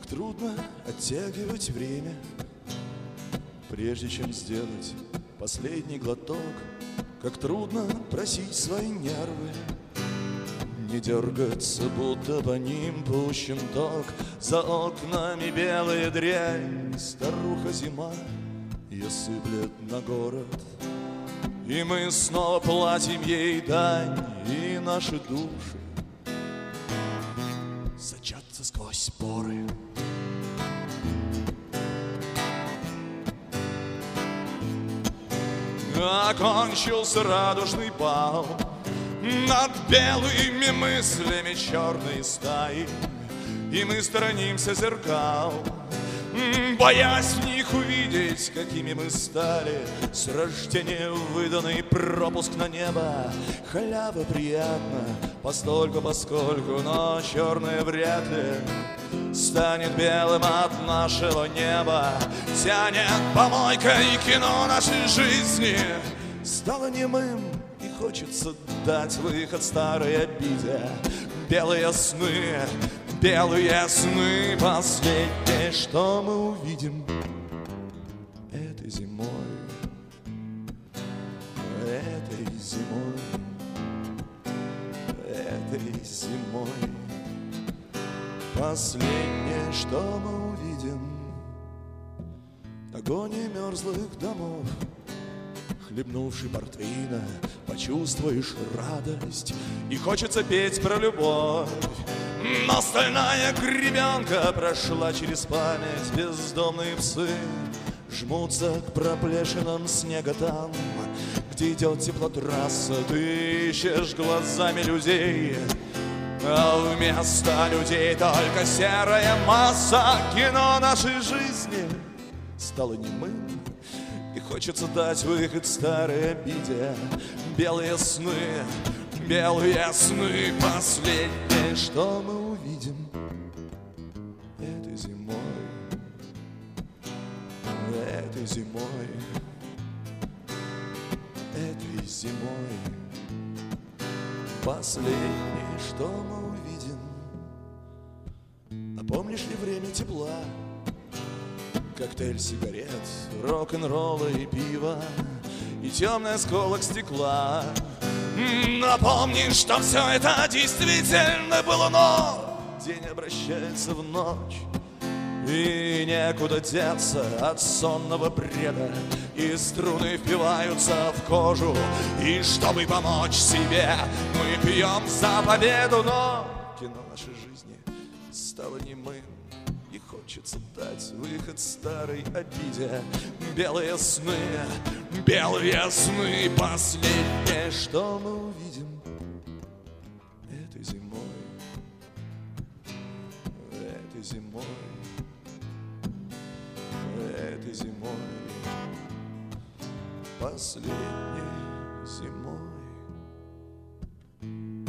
Как трудно оттягивать время, прежде чем сделать последний глоток. Как трудно просить свои нервы не дергаться, будто по ним пущен ток. За окнами белая дрянь, старуха зима ее сыплет на город. И мы снова платим ей дань, и наши души сочатся сквозь поры. Окончился радужный бал над белыми мыслями черной стаи, и мы сторонимся зеркал, боясь в них увидеть, какими мы стали. С рождения выданный пропуск на небо, халява приятна постольку поскольку, но черное вряд ли станет белым от нашего неба. Тянет помойка и кино нашей жизни стало немым, и хочется дать выход старой обиде. Белые сны, последнее, что мы увидим этой зимой. Этой зимой, этой зимой. Последнее, что мы увидим — агония мерзлых домов. Хлебнувший портвейна, почувствуешь радость, и хочется петь про любовь. Но стальная гребенка прошла через память. Бездомные псы жмутся к проплешинам снега там, где идет теплотрасса. Ты ищешь глазами людей, а вместо людей только серая масса. Кино нашей жизни стало немым, и хочется дать выход старой обиде. Белые сны, последнее, что мы увидим этой зимой. Этой зимой, этой зимой. Последнее, что мы увидим. А помнишь ли время тепла? Коктейль сигарет, рок-н-ролла и пива, и темный осколок стекла. Напомни, что все это действительно было, но день обращается в ночь, и некуда деться от сонного бреда, и струны впиваются в кожу. И чтобы помочь себе, мы пьем за победу. Но кино нашей жизни стало немым, и хочется дать выход старой обиде. Белые сны, последнее, что мы увидим этой зимой. Этой зимой, этой зимой. Последней зимой.